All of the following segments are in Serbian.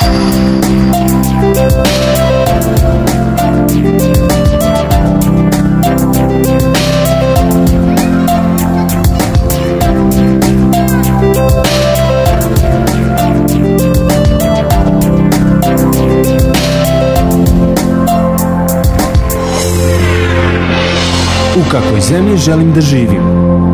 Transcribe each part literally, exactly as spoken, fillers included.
U kakvoj zemlji želim da živim?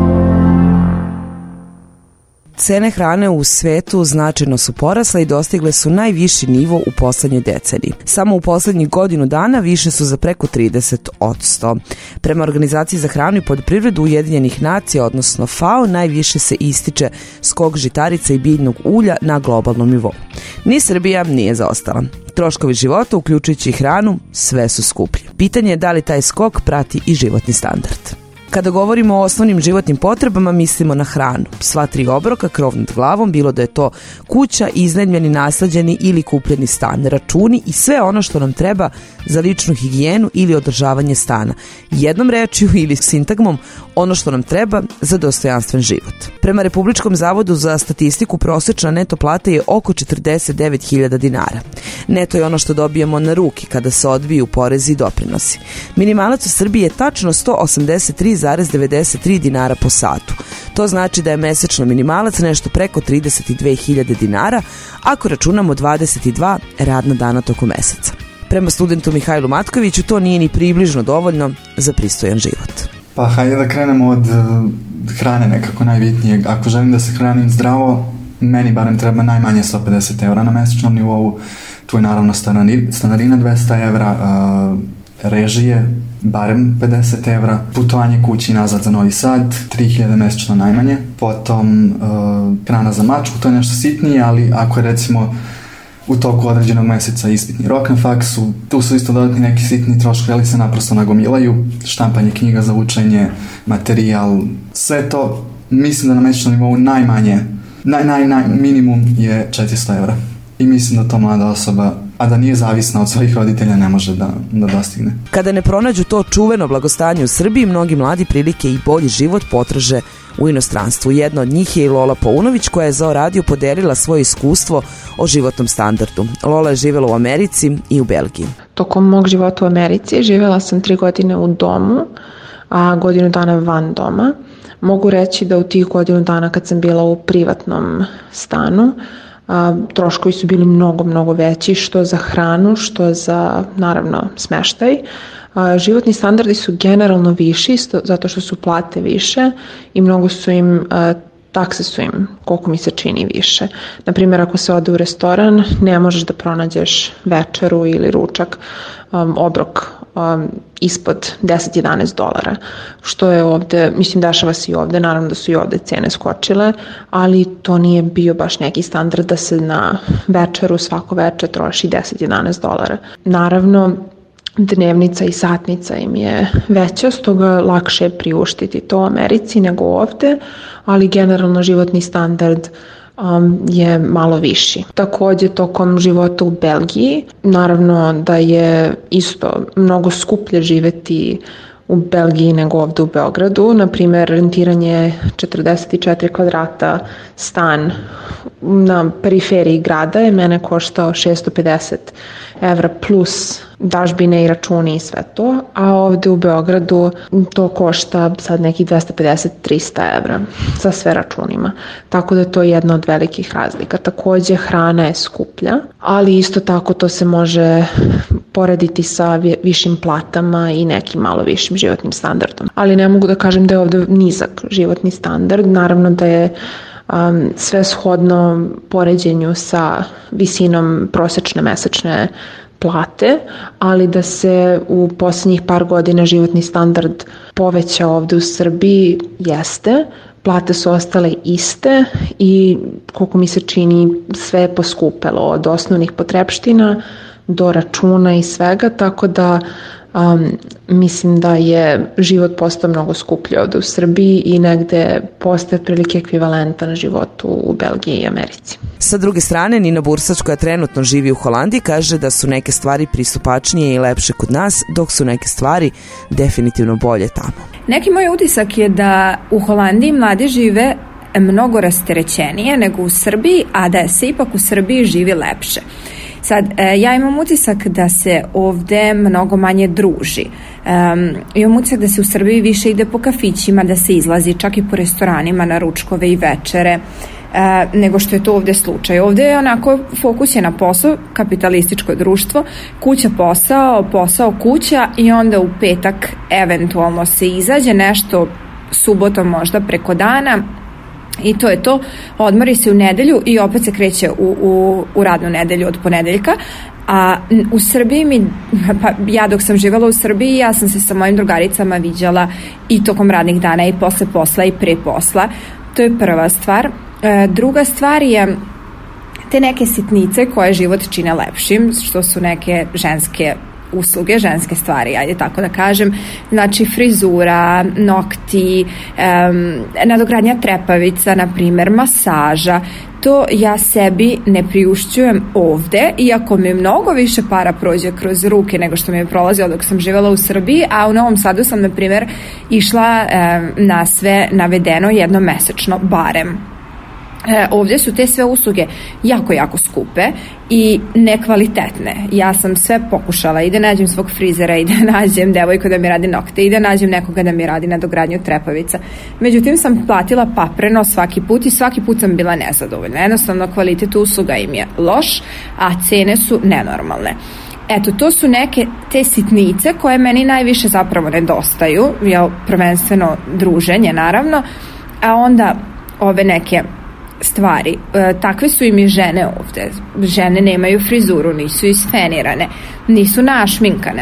Cene hrane u svetu značajno su porasle i dostigle su najviši nivo u poslednjoj deceniji. Samo u poslednjih godinu dana više su za preko trideset posto. Prema Organizaciji za hranu i poljoprivredu Ujedinjenih nacija, odnosno F A O, najviše se ističe skok žitarica i biljnog ulja na globalnom nivou. Ni Srbija nije zaostala. Troškovi života, uključujući i hranu, sve su skuplji. Pitanje je da li taj skok prati i životni standard. Kada govorimo o osnovnim životnim potrebama, mislimo na hranu. Sva tri obroka, krov nad glavom, bilo da je to kuća, iznajmljeni, nasleđeni ili kupljeni stan, računi i sve ono što nam treba za ličnu higijenu ili održavanje stana. Jednom rečju ili sintagmom, ono što nam treba za dostojanstven život. Prema Republičkom zavodu za statistiku, prosečna neto plata je oko četrdeset devet hiljada dinara. Neto je ono što dobijemo na ruke kada se odbiju porezi i doprinosi. Minimalac u Srbiji je tačno sto osamdeset tri zarez devedeset tri dinara po satu. To znači da je mesečno minimalac nešto preko trideset dve hiljade dinara, ako računamo dvadeset dva radna dana tokom meseca. Prema studentu Mihajlu Matkoviću to nije ni približno dovoljno za pristojan život. Pa hajde da krenemo od uh, hrane nekako najbitnijeg. Ako želim da se hranim zdravo, meni barem treba najmanje sto pedeset evra na mesečnom nivou. Tu je naravno stanarina dvesta evra, uh, režije barem pedeset evra, putovanje kući nazad za Novi Sad, tri hiljade mesečno najmanje, potom uh, hrana za mačku, to je nešto sitnije, ali ako je recimo u toku određenog meseca ispitni rok na faksu, tu su isto dodatni neki sitni troškovi, ali se naprosto nagomilaju, štampanje knjiga za učenje, materijal, sve to mislim da na mesečnom nivou najmanje, naj, naj, naj, minimum je četiristo evra. I mislim da to mlada osoba, a da nije zavisna od svojih roditelja, ne može da, da dostigne. Kada ne pronađu to čuveno blagostanje u Srbiji, mnogi mladi prilike i bolji život potraže u inostranstvu. Jedna od njih je i Lola Paunović, koja je za radio podelila svoje iskustvo o životnom standardu. Lola je živjela u Americi i u Belgiji. Tokom mog života u Americi živjela sam tri godine u domu, a godinu dana van doma. Mogu reći da u tih godinu dana kad sam bila u privatnom stanu, A, troškovi su bili mnogo, mnogo veći, što za hranu, što za, naravno, smeštaj. A, životni standardi su generalno viši, sto, zato što su plate više i mnogo su im, a, takse su im, koliko mi se čini, više. Naprimjer, ako se ode u restoran, ne možeš da pronađeš večeru ili ručak, um, obrok um, ispod deset do jedanaest dolara, što je ovde, mislim, dešava se i ovde, naravno da su i ovde cene skočile, ali to nije bio baš neki standard da se na večeru svako večer troši deset do jedanaest dolara. Naravno, dnevnica i satnica im je veća, stoga lakše je priuštiti to u Americi nego ovde, ali generalno životni standard um, je malo viši. Takođe, tokom života u Belgiji, naravno da je isto mnogo skuplje živeti u Belgiji nego ovde u Beogradu. Naprimer, rentiranje četrdeset četiri kvadrata stan na periferiji grada je mene koštao šessto pedeset evra plus dažbine i računi i sve to, a ovde u Beogradu to košta sad nekih dvesta pedeset do trista evra sa sve računima. Tako da to je jedna od velikih razlika. Takođe, hrana je skuplja, ali isto tako to se može porediti sa višim platama i nekim malo višim životnim standardom. Ali ne mogu da kažem da je ovde nizak životni standard. Naravno da je um, sve shodno poređenju sa visinom prosečne mesečne plate, ali da se u posljednjih par godina životni standard poveća ovde u Srbiji jeste. Plate su ostale iste i koliko mi se čini sve je poskupelo od osnovnih potrepština do računa i svega, tako da um, mislim da je život postao mnogo skuplji ovde u Srbiji i negde postaje prilike ekvivalentan životu u Belgiji i Americi. Sa druge strane, Nina Bursač, koja trenutno živi u Holandiji, kaže da su neke stvari pristupačnije i lepše kod nas, dok su neke stvari definitivno bolje tamo. Neki moj utisak je da u Holandiji mladi žive mnogo rasterećenije nego u Srbiji, a da se ipak u Srbiji živi lepše. Sad, ja imam utisak da se ovde mnogo manje druži. Um, imam utisak da se u Srbiji više ide po kafićima, da se izlazi čak i po restoranima na ručkove i večere, uh, nego što je to ovde slučaj. Ovde je onako fokus je na posao, kapitalističko društvo, kuća posao, posao kuća i onda u petak eventualno se izađe nešto, subotom možda preko dana, i to je to, odmori se u nedelju i opet se kreće u, u, u radnu nedelju od ponedeljka. A u Srbiji mi, pa ja dok sam živjela u Srbiji, ja sam se sa mojim drugaricama viđala i tokom radnih dana i posle posla i pre posla. To je prva stvar. E, druga stvar je te neke sitnice koje život čine lepšim, što su neke ženske usluge, ženske stvari, ajde tako da kažem, znači frizura, nokti, um, nadogradnja trepavica, na primer, masaža. To ja sebi ne priušćujem ovde, iako mi mnogo više para prođe kroz ruke nego što mi je prolazilo dok sam živjela u Srbiji, a u Novom Sadu sam, na primer, išla um, na sve navedeno jednom mesečno, barem. E, ovdje su te sve usluge jako, jako skupe i nekvalitetne. Ja sam sve pokušala i da nađem svog frizera i da nađem devojku da mi radi nokte i da nađem nekoga da mi radi nadogradnju trepavica. Međutim, sam platila papreno svaki put i svaki put sam bila nezadovoljna. Jednostavno, kvalitet usluga im je loš, a cene su nenormalne. Eto, to su neke te sitnice koje meni najviše zapravo nedostaju, jel, prvenstveno druženje, naravno, a onda ove neke stvari. E, takve su im i žene ovde. Žene nemaju frizuru, nisu isfenirane, nisu našminkane.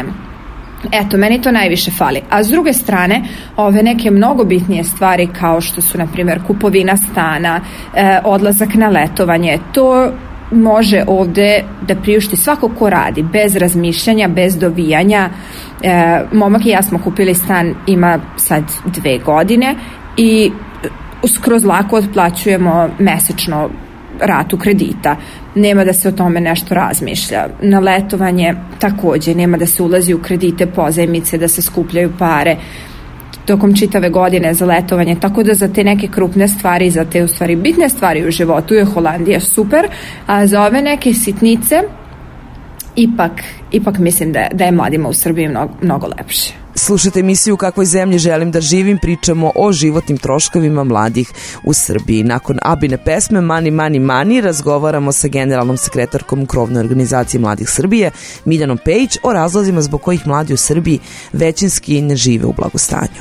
Eto, meni to najviše fali. A s druge strane, ove neke mnogo bitnije stvari kao što su, na primjer, kupovina stana, e, odlazak na letovanje, to može ovde da priušti svako ko radi, bez razmišljanja, bez dovijanja. E, momak i ja smo kupili stan, ima sad dve godine i skroz lako otplaćujemo mesečno ratu kredita. Nema da se o tome nešto razmišlja. Na letovanje takođe, nema da se ulazi u kredite, pozajmice, da se skupljaju pare tokom čitave godine za letovanje, tako da za te neke krupne stvari, za te u stvari bitne stvari u životu je Holandija super, a za ove neke sitnice ipak, ipak mislim da je, da je mladima u Srbiji mnogo, mnogo lepše. Slušajte emisiju U kakvoj zemlji želim da živim, pričamo o životnim troškovima mladih u Srbiji. Nakon Abine pesme Money, Money, Money razgovaramo sa generalnom sekretarkom krovne organizacije Mladih Srbije, Miljanom Pejić, o razlozima zbog kojih mladi u Srbiji većinski ne žive u blagostanju.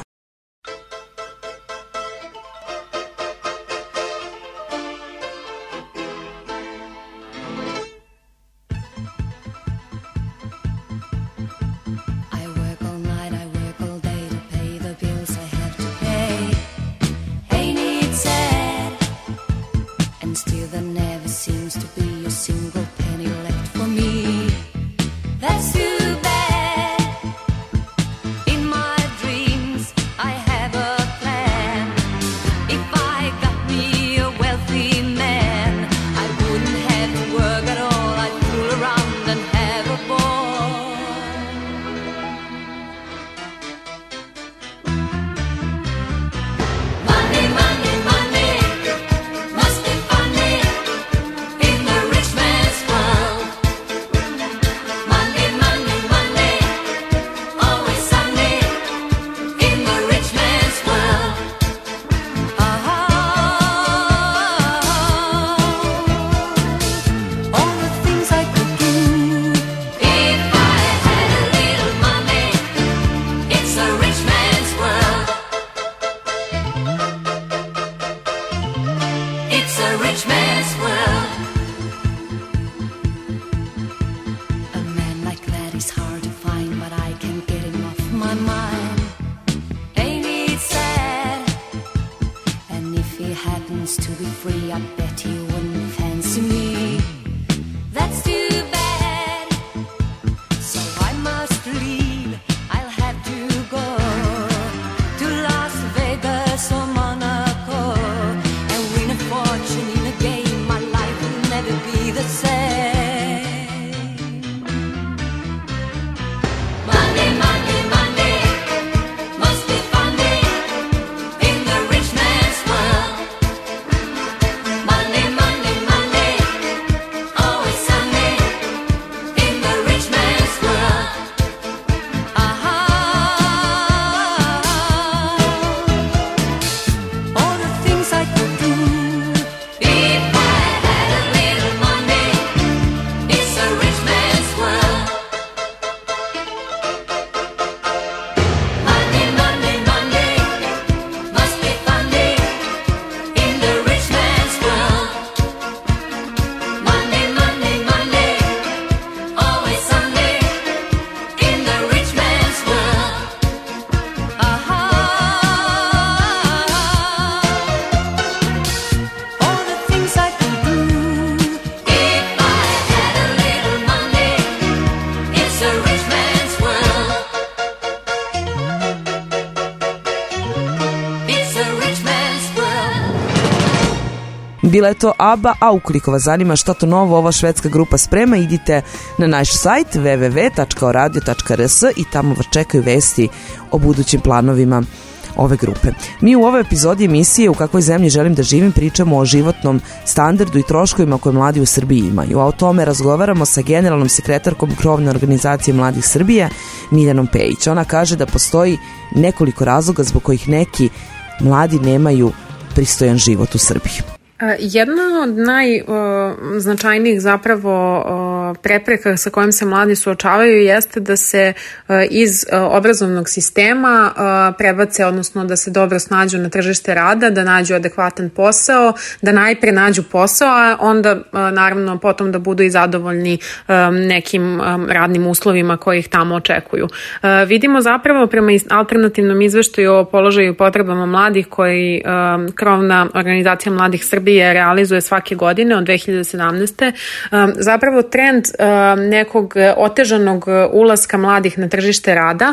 Bila je to ABBA, a ukoliko vas zanima šta to novo ova švedska grupa sprema, idite na naš sajt w w w tačka oradio tačka r s i tamo vas čekaju vesti o budućim planovima ove grupe. Mi u ovoj epizodi emisije U kakvoj zemlji želim da živim pričamo o životnom standardu i troškovima koje mladi u Srbiji imaju, a o tome razgovaramo sa generalnom sekretarkom krovne organizacije Mladih Srbije, Miljanom Pejić. Ona kaže da postoji nekoliko razloga zbog kojih neki mladi nemaju pristojan život u Srbiji. Jedna od najznačajnijih zapravo prepreka sa kojim se mladi suočavaju jeste da se iz obrazovnog sistema prebace, odnosno da se dobro snađu na tržište rada, da nađu adekvatan posao, da najpre nađu posao, a onda naravno potom da budu i zadovoljni nekim radnim uslovima koji ih tamo očekuju. Vidimo zapravo prema alternativnom izveštaju o položaju i potrebama mladih koji krovna organizacija Mladih Srbije realizuje svake godine od dve hiljade sedamnaeste. Zapravo trend nekog otežanog ulaska mladih na tržište rada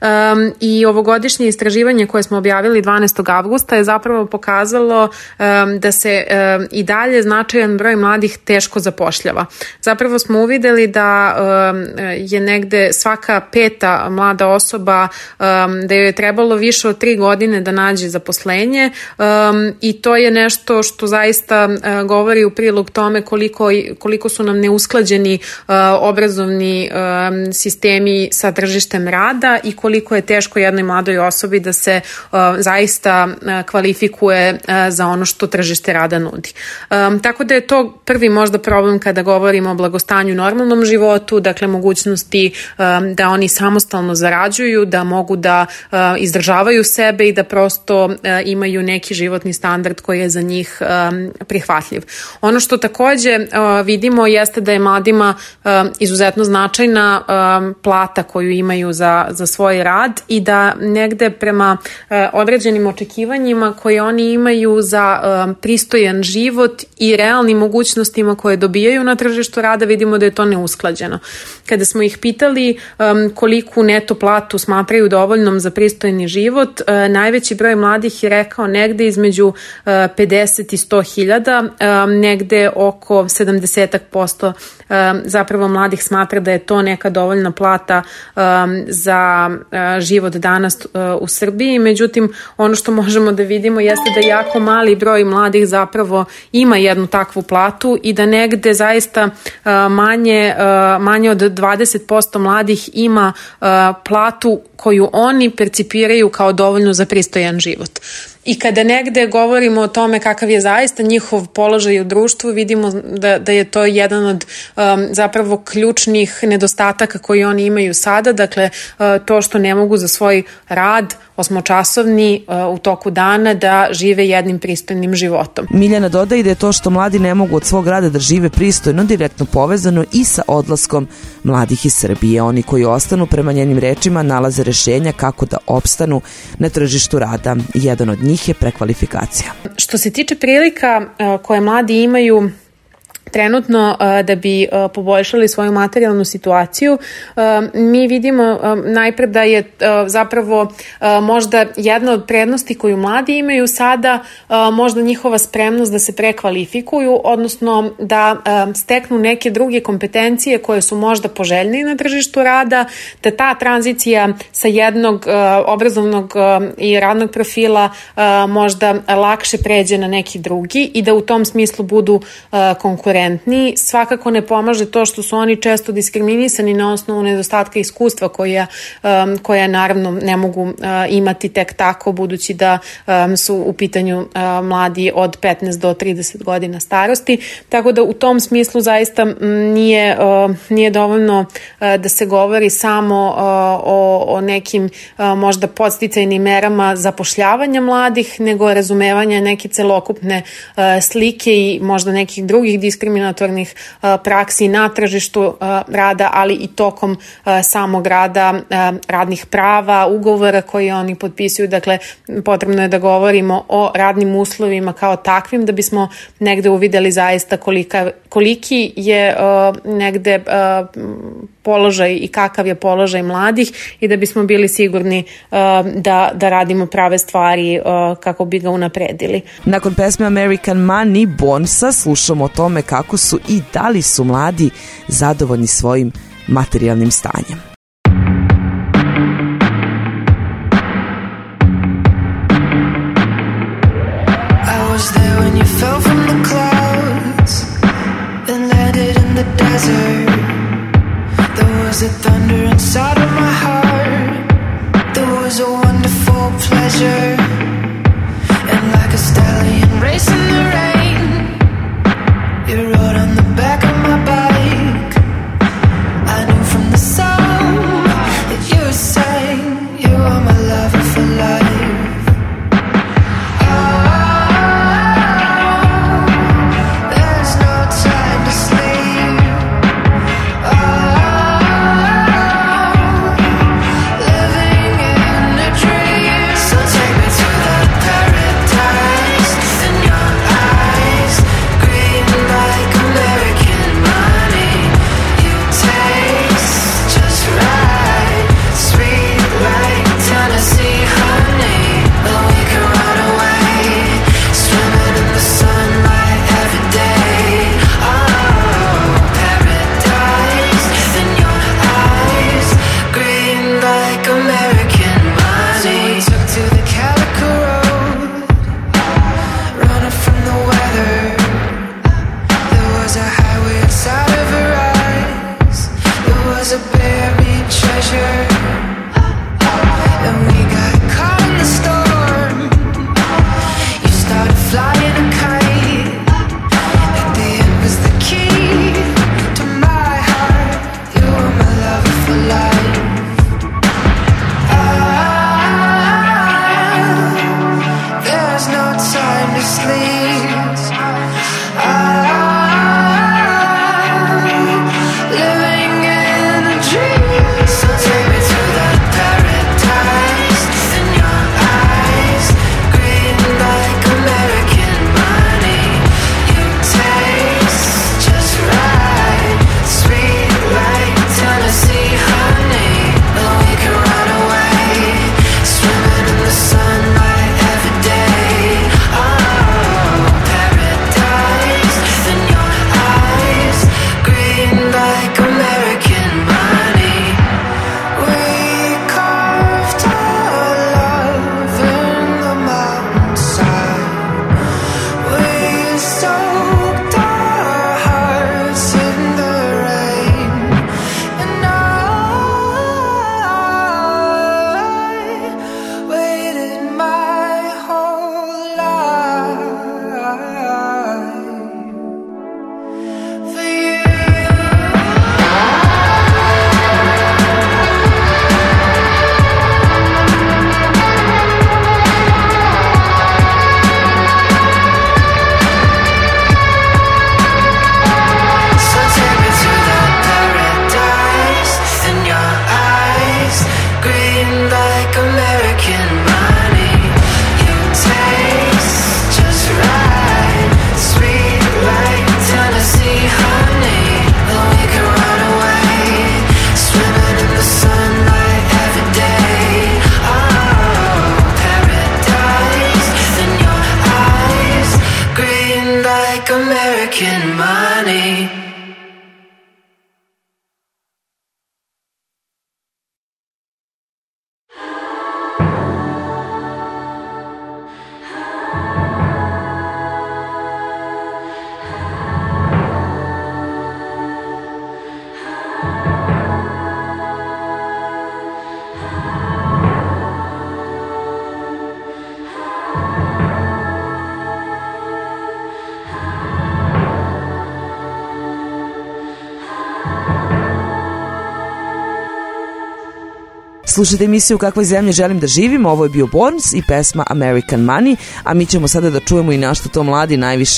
i ovogodišnje istraživanje koje smo objavili dvanaestog avgusta je zapravo pokazalo da se i dalje značajan broj mladih teško zapošljava. Zapravo smo uvideli da je negde svaka peta mlada osoba, da joj je trebalo više od tri godine da nađe zaposlenje i to je nešto što zaista govori u prilog tome koliko, koliko su nam neusklađeni uh, obrazovni um, sistemi sa tržištem rada i koliko je teško jednoj mladoj osobi da se uh, zaista uh, kvalifikuje uh, za ono što tržište rada nudi. Um, tako da je to prvi možda problem kada govorimo o blagostanju normalnom životu, dakle mogućnosti um, da oni samostalno zarađuju, da mogu da uh, izdržavaju sebe i da prosto uh, imaju neki životni standard koji je za njih um, prihvatljiv. Ono što takođe uh, vidimo jeste da je mladima uh, izuzetno značajna uh, plata koju imaju za, za svoj rad i da negde prema uh, određenim očekivanjima koje oni imaju za uh, pristojan život i realnim mogućnostima koje dobijaju na tržištu rada, vidimo da je to neusklađeno. Kada smo ih pitali um, koliku neto platu smatraju dovoljnom za pristojni život, uh, najveći broj mladih je rekao negde između uh, pedeset i sto hiljada, um, negde oko sedamdeset posto um, zapravo mladih smatra da je to neka dovoljna plata um, za uh, život danas uh, u Srbiji. Međutim, ono što možemo da vidimo jeste da jako mali broj mladih zapravo ima jednu takvu platu i da negde zaista uh, manje, uh, manje od dvadeset posto mladih ima uh, platu koju oni percipiraju kao dovoljnu za pristojan život. I kada negde govorimo o tome kakav je zaista njihov položaj u društvu, vidimo da, da je to jedan od um, zapravo ključnih nedostataka koji oni imaju sada, dakle uh, to što ne mogu za svoj rad osmočasovni uh, u toku dana da žive jednim pristojnim životom. Miljana dodaje da je to što mladi ne mogu od svog rada da žive pristojno direktno povezano i sa odlaskom mladih iz Srbije. Oni koji ostanu, prema njenim rečima, nalaze rešenja kako da opstanu na tržištu rada. Jedan od njih je prekvalifikacija. Što se tiče prilika uh, koje mladi imaju trenutno da bi poboljšali svoju materijalnu situaciju, mi vidimo najpred da je zapravo možda jedna od prednosti koju mladi imaju sada možda njihova spremnost da se prekvalifikuju, odnosno da steknu neke druge kompetencije koje su možda poželjnije na tržištu rada, da ta tranzicija sa jednog obrazovnog i radnog profila možda lakše pređe na neki drugi i da u tom smislu budu konkurentni. Svakako ne pomaže to što su oni često diskriminisani na osnovu nedostatka iskustva koja, um, koja naravno ne mogu uh, imati tek tako, budući da um, su u pitanju uh, mladi od petnaest do trideset godina starosti. Tako da u tom smislu zaista nije, uh, nije dovoljno uh, da se govori samo uh, o, o nekim uh, možda podsticajnim merama zapošljavanja mladih, nego razumevanja neke celokupne uh, slike i možda nekih drugih diskriminacija diskriminatornih praksi na tržištu rada, ali i tokom samog rada, radnih prava, ugovora koje oni potpisuju. Dakle, potrebno je da govorimo o radnim uslovima kao takvim da bismo negde uvideli zaista kolika, koliki je negde položaj i kakav je položaj mladih i da bismo bili sigurni da, da radimo prave stvari kako bi ga unapredili. Nakon pesme American Money Bonsa slušamo o tome kako su i da li su mladi zadovoljni svojim materijalnim stanjem. I was there when you fell from the clouds and landed in the desert. There was a thunder inside of my heart. There was a wonderful pleasure. And like a stallion racing the rain, you rode on the back of my bike. I knew from the song that you sang, you are my lover for life. Slušajte emisiju U kakvoj zemlji želim da živim, ovo je bio Borns i pesma American Money, a mi ćemo sada da čujemo i na što to mladi najviše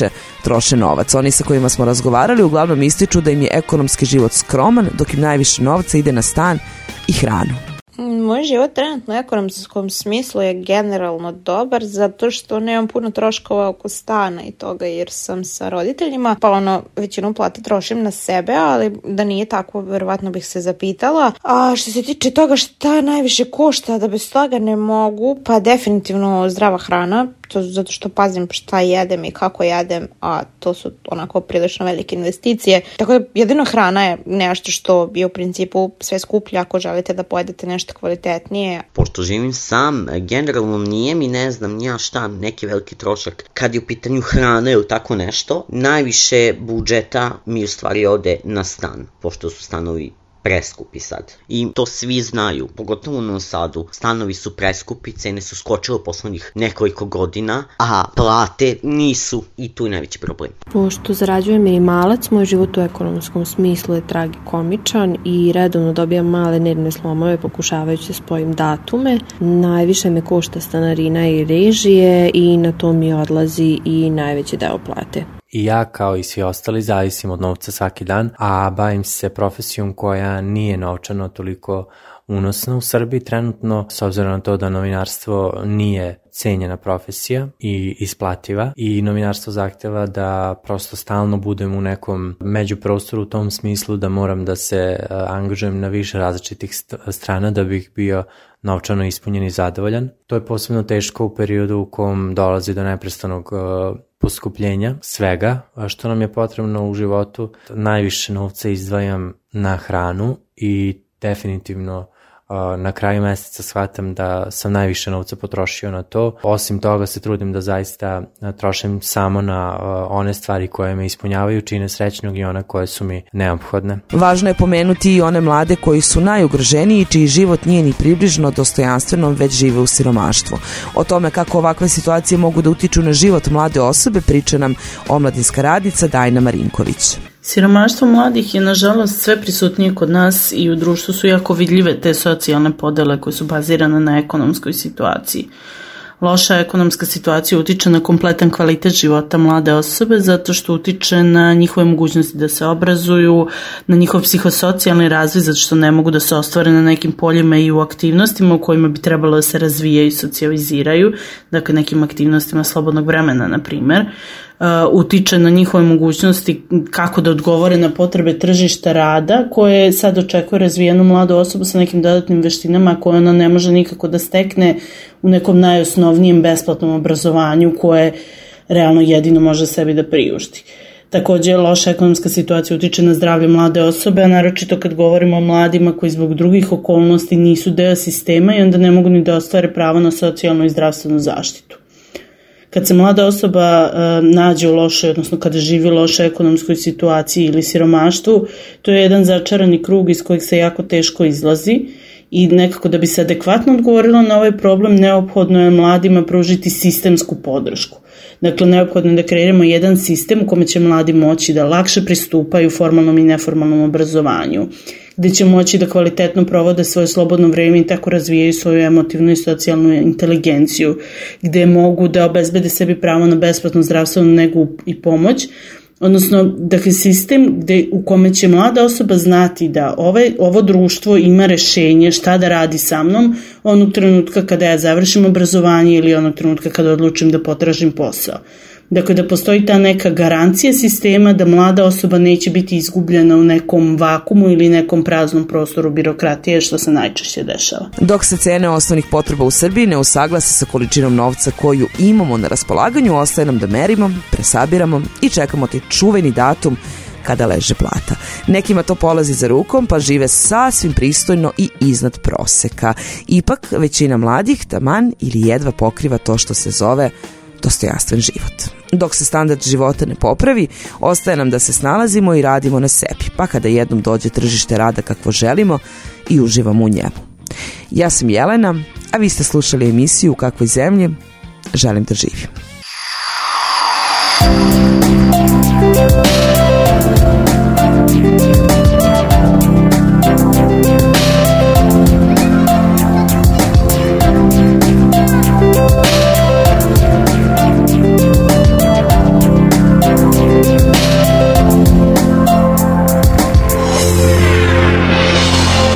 troše novac. Oni sa kojima smo razgovarali uglavnom ističu da im je ekonomski život skroman, dok im najviše novca ide na stan i hranu. Moj život trenutno u ekonomskom smislu je generalno dobar zato što nemam puno troškova oko stana i toga jer sam sa roditeljima, pa ono većinu plate trošim na sebe, ali da nije tako verovatno bih se zapitala. A što se tiče toga šta najviše košta da bez toga ne mogu, pa definitivno zdrava hrana, to zato što pazim šta jedem i kako jedem, a to su onako prilično velike investicije. Tako da jedino hrana je nešto što je u principu sve skuplje ako želite da pojedete nešto kvalitetnije. Pošto živim sam, generalno nije mi ne znam ja šta neki veliki trošak. Kad je u pitanju hrane ili tako nešto, najviše budžeta mi u stvari ode na stan, pošto su stanovi preskupi sad. I to svi znaju, pogotovo u Novom Sadu. Stanovi su preskupi, cene su skočile u poslednjih nekoliko godina, a plate nisu i tu je najveći problem. Pošto zarađujem minimalac, moj život u ekonomskom smislu je tragikomičan i redovno dobijam male nervne slomove pokušavajući da spojim datume. Najviše me košta stanarina i režije i na to mi odlazi i najveći deo plate. I ja, kao i svi ostali, zavisim od novca svaki dan, a bavim se profesijom koja nije novčano toliko unosna u Srbiji trenutno, s obzirom na to da novinarstvo nije cenjena profesija i isplativa i novinarstvo zahteva da prosto stalno budem u nekom međuprostoru u tom smislu da moram da se angažujem na više različitih strana da bih bio novčano ispunjen i zadovoljan. To je posebno teško u periodu u kom dolazi do neprestanog poskupljenja svega što nam je potrebno u životu. Najviše novca izdvajam na hranu i definitivno na kraju meseca shvatam da sam najviše novca potrošio na to. Osim toga se trudim da zaista trošim samo na one stvari koje me ispunjavaju, čine srećnog i one koje su mi neophodne. Važno je pomenuti i one mlade koji su najugroženiji, čiji život nije ni približno dostojanstvenom, već žive u siromaštvu. O tome kako ovakve situacije mogu da utiču na život mlade osobe priča nam omladinska radnica Dajna Marinković. Siromaštvo mladih je nažalost sve prisutnije kod nas i u društvu su jako vidljive te socijalne podele koje su bazirane na ekonomskoj situaciji. Loša ekonomska situacija utiče na kompletan kvalitet života mlade osobe zato što utiče na njihove mogućnosti da se obrazuju, na njihov psihosocijalni razvoj zato što ne mogu da se ostvare na nekim poljima i u aktivnostima u kojima bi trebalo da se razvijaju i socijaliziraju, dakle nekim aktivnostima slobodnog vremena, na primer. Uh, utiče na njihove mogućnosti kako da odgovore na potrebe tržišta rada koje sad očekuje razvijenu mladu osobu sa nekim dodatnim veštinama koje ona ne može nikako da stekne u nekom najosnovnijem besplatnom obrazovanju koje realno jedino može sebi da priušti. Takođe, loša ekonomska situacija utiče na zdravlje mlade osobe, a naročito kad govorimo o mladima koji zbog drugih okolnosti nisu deo sistema i onda ne mogu ni da ostvare pravo na socijalnu i zdravstvenu zaštitu. Kad se mlada osoba uh, nađe u lošoj, odnosno kada živi u lošoj ekonomskoj situaciji ili siromaštvu, to je jedan začarani krug iz kojeg se jako teško izlazi i nekako da bi se adekvatno odgovorilo na ovaj problem, neophodno je mladima pružiti sistemsku podršku. Dakle, neophodno je da kreiramo jedan sistem u kome će mladi moći da lakše pristupaju formalnom i neformalnom obrazovanju, gde će moći da kvalitetno provode svoje slobodno vreme i tako razvijaju svoju emotivnu i socijalnu inteligenciju, gde mogu da obezbede sebi pravo na besplatnu zdravstvenu negu i pomoć, odnosno dakle sistem gde, u kome će mlada osoba znati da ovaj, ovo društvo ima rešenje šta da radi sa mnom onog trenutka kada ja završim obrazovanje ili onog trenutka kada odlučim da potražim posao. Dakle, da postoji ta neka garancija sistema da mlada osoba neće biti izgubljena u nekom vakumu ili nekom praznom prostoru birokratije, što se najčešće dešava. Dok se cene osnovnih potreba u Srbiji ne usaglase sa količinom novca koju imamo na raspolaganju, ostaje nam da merimo, presabiramo i čekamo taj čuveni datum kada leže plata. Nekima to polazi za rukom, pa žive sasvim pristojno i iznad proseka. Ipak, većina mladih taman ili jedva pokriva to što se zove dostojanstven život. Dok se standard života ne popravi, ostaje nam da se snalazimo i radimo na sebi, pa kada jednom dođe tržište rada kakvo želimo i uživamo u njemu. Ja sam Jelena, a vi ste slušali emisiju U kakvoj zemlji želim da živim.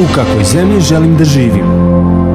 U kakvoj zemlji želim da živim?